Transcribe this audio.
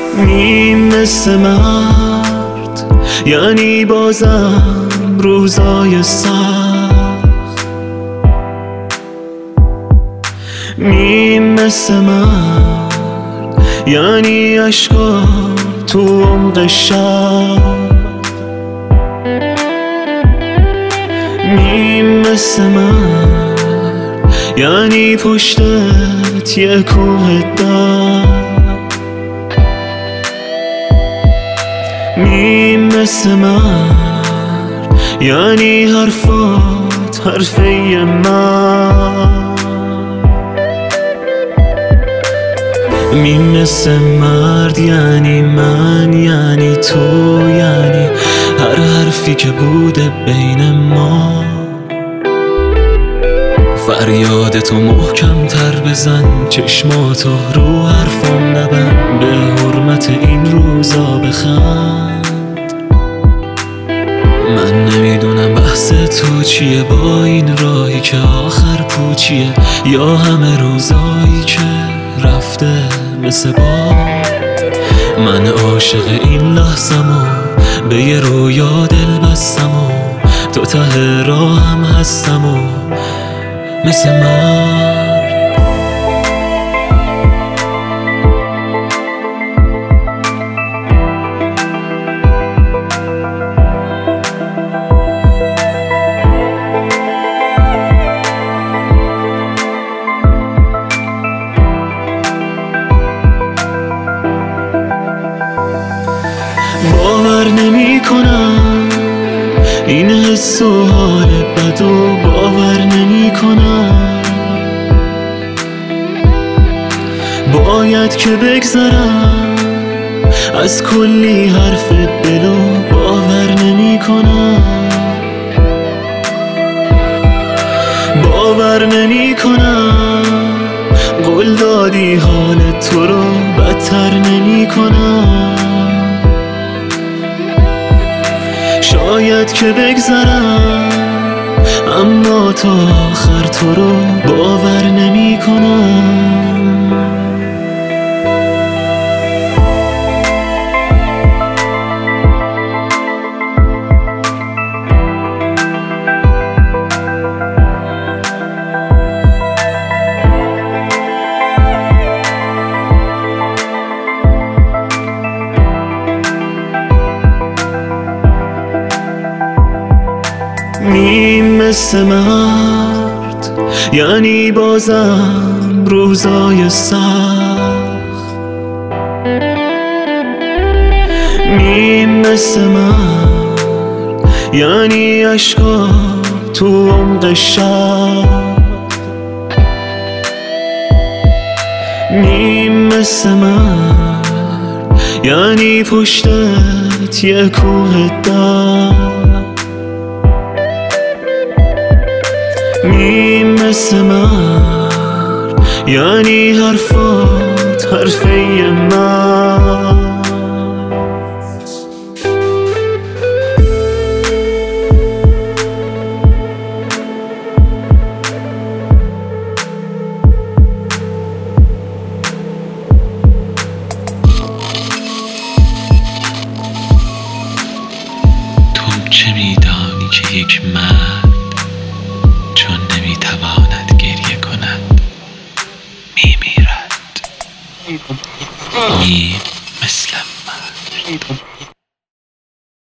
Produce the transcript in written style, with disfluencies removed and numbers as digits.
میم مثل مرد، یعنی بازم روزای سخت. میم مثل مرد، یعنی عشقا تو عمق شب. میم مثل مرد، یعنی پشتت یه کوه درد. میم مثل مرد، یعنی حرفات حرفه من. میم مثل مرد، یعنی من، یعنی تو، یعنی هر حرفی که بوده بین ما. فریادتو محکم تر بزن، چشماتو رو حرفم نبند، به حرمت این روزا بخند. من نمیدونم بحث تو چیه با این راهی که آخر پوچیه، یا همه روزایی که رفته مثل من عاشق این لحظم و به یه رویا دل بستم و تو ته راهم هستم و مثل مرد. باور نمی کنم این حس و حال بد و باور نمی کنم باید که بگذرم از کلی حرف دل و باور نمی کنم. باور نمی کنم قول دادی حال تو رو بدتر نمی کنم. شاید که بگذرم اما تا آخر تو رو باور نمی کنم. میم مثل مرد، یعنی بازم روزای سخت. میم مثل مرد، یعنی عشقا تو عمق شب. میم مثل مرد، یعنی پشتت یه کوه درد. میم مثل مرد، یعنی حرفات حرفه من. تو چه میدانی که یک مرد